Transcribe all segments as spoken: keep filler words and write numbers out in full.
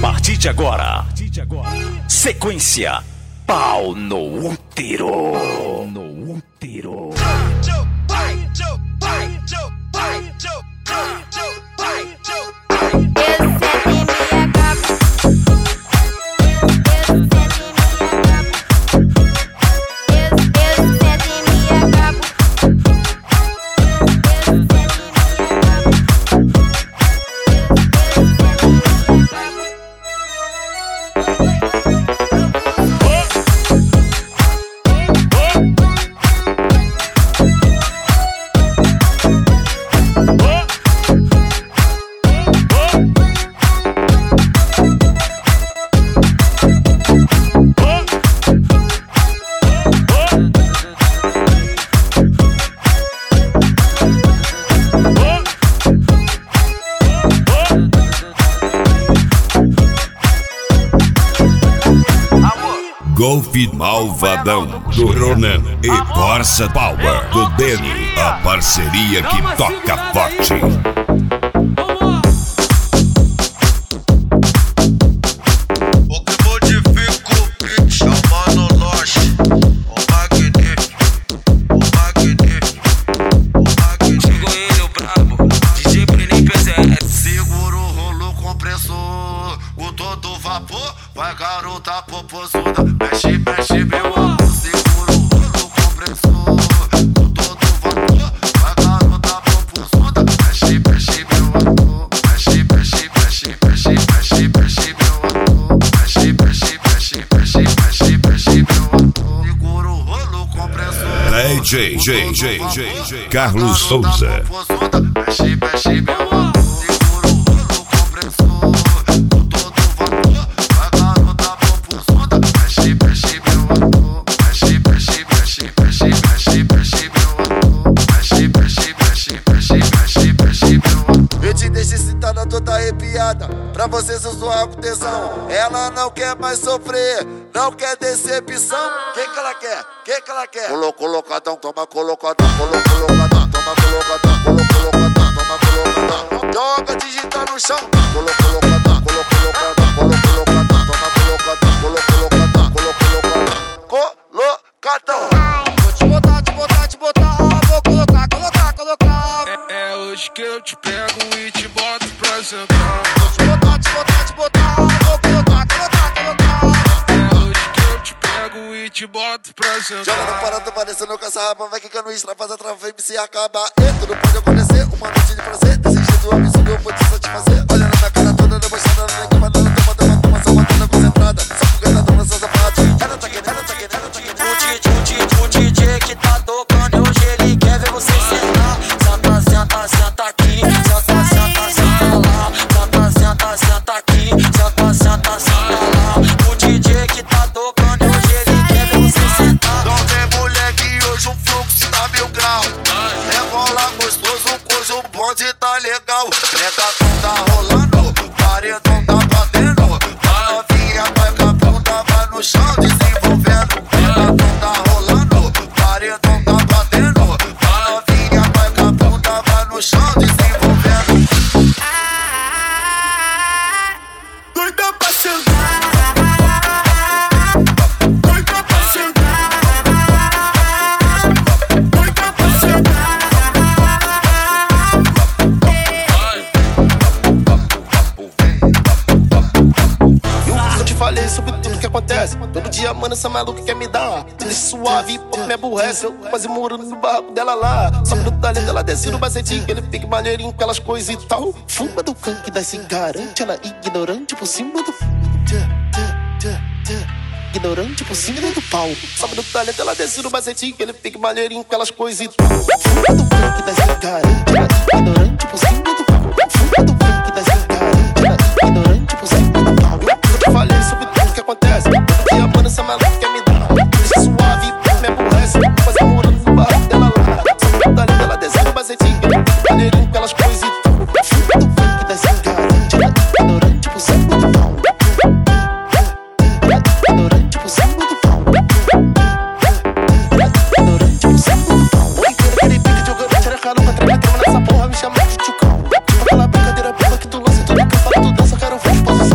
partir de agora, sequência Pau no Útero. No Útero. Golfe Malvadão do Ronan e Corsa Power do Deni, a parceria que toca forte. Vai garota popozuda, mexe, mexe meu amor. Segura o rolo compressor, com todo vapor. Vai garota popozuda, mexe, mexe meu amor. Mexe, mexe, mexe, mexe, mexe, mexe meu amor. Mexe, mexe, mexe, mexe, mexe, mexe meu amor. Segura o rolo compressor. D J, J, J, J, J, Carlos Souza. Mexe, mexe meu amor. Toda arrepiada, pra você se zoar com tesão. Ela não quer mais sofrer, não quer decepção. Quem que ela quer? Quem que ela quer? Colo, colocadão, toma colocadão, colo, colocadão, toma colocadão, colo, colocadão, toma colocadão. Joga, digita no chão. Colo, colocadão, colo, colocadão, colo, colocadão, toma colocadão, colo, colocadão, colo, colocadão, colocadão. Vou te botar, te botar, te botar, vou colocar, colocar, colocar. É, é hoje que eu te pego e te boto pra sentar. Vou te botar, te botar, te botar, vou colocar, colocar, colocar. É hoje que eu te pego e te boto pra sentar. Joga no parado, parecendo com essa rapa, vai quicando extra, faz a trava, M C acaba. E tudo pode acontecer, uma noite de prazer. Desse jeito absurdo eu vou te satisfazer. Olha na minha cara toda, debochada, na cama, dando toma, toma, toma, só batendo concentrada. Só fogueira, dona, só safada. Ela tá querendo, ela tá querendo, ela tá querendo. O D J, o D J, o D J que tá tocando, hoje ele quer ver você sentar. Senta, senta, senta aqui, senta, senta, senta lá. Senta, senta, senta aqui, senta, senta, senta lá. O D J que tá tocando, hoje ele quer ver você sentar. Não tem moleque, hoje o fluxo tá mil grau. Rebola gostoso, cujo o bonde tá legal. Pregatão tá rolando, paredão tá batendo. A novinha vai com a bunda, vai no chão desenvolvendo. Pregatão tá rolando, paredão tá batendo. A novinha vai com a bunda, vai no chão desenvolvendo. Doida pra sentar. Doida pra sentar. Doida pra sentar. Eu te falei sobre tudo que acontece. Todo dia, mano, essa maluca quer me dar. Te deixa suave, pouco me aborrece. Eu quase moro no barraco dela lá. Só no talento, ela desce no bacetinho. Ele fica maneirinho com aquelas coisas e tal. Fuma do canque, daí se garante. Ela ignorante por cima do... Ignorante por cima do pau. Sobe no talento, ela desce no bacetinho. Ele fica maneirinho com aquelas coisas e tal. Fuma do canque, daí se garante. Ela ignorante por cima do pau. Fuma do canque, daí se garante. Ela ignorante por cima do pau. Eu te falei sobre tudo que acontece. Todo dia, mano, essa maluca quer me dar. Deixa suave, me aborrece. Mas eu moro no barraco dela lá. Sobe no talento, ela desce no bacetinho. Ele fica maneirinho com aquelas coisas e tal. Fuma do canque, daí se garante. Ela ignorante por cima do pau. Ignorante por cima do pau. Ignorante por cima do pau. Oi, quero aquele pique jogando tira-calo pra trás, nessa porra, me chama de tchucão. Tipo aquela brincadeira boba que tu lança, tudo que eu falo, tu dança, quero ver os postos.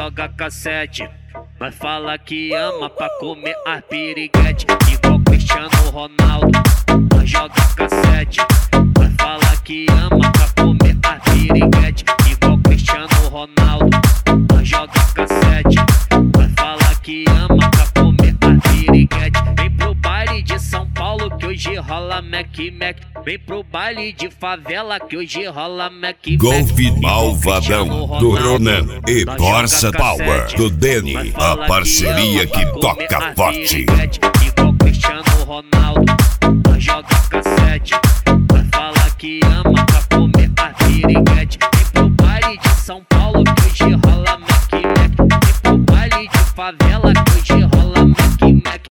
joga cassete. Nós fala que ama pra comer as piriguete. Igual Cristiano Ronaldo, nós joga cassete. Nós fala que ama pra comer as piriguete. Igual Cristiano Ronaldo, nós joga cassete. Nós fala que ama pra comer as piriguete. Vem pro baile de São Paulo que hoje rola Mac Mac. Vem pro baile de favela que hoje rola Mac Mac. Golfe Malvadão do Ronan e Corsa Power do Deni, a parceria que toca forte. Igual Cristiano Ronaldo, nós joga cassete. Nós fala que ama pra comer as piriguete. Vem pro baile de São Paulo que hoje rola